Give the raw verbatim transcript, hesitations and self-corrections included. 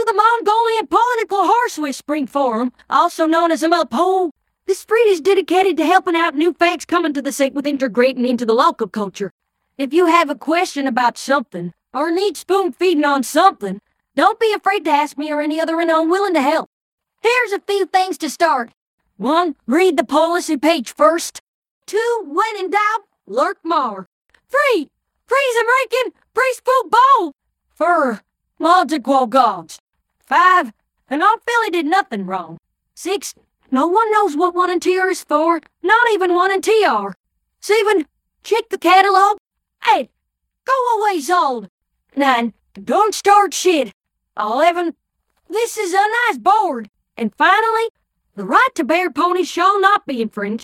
to the Mongolian Political Horse Whispering Forum, also known as a Maypole. This breed is dedicated to helping out new fags coming to the state with integrating into the local culture. If you have a question about something, or need spoon feeding on something, don't be afraid to ask me or any other, and I'm willing to help. Here's a few things to start. One, read the policy page first. Two, when in doubt, lurk more. Three, praise American, praise football. Four, logical gods. Five, and Aunt Philly did nothing wrong. Six, no one knows what one and T R is for, not even one and T R. Seven, check the catalog. Eight, go away sold. Nine, don't start shit. Eleven, this is a nice board. And finally, the right to bear ponies shall not be infringed.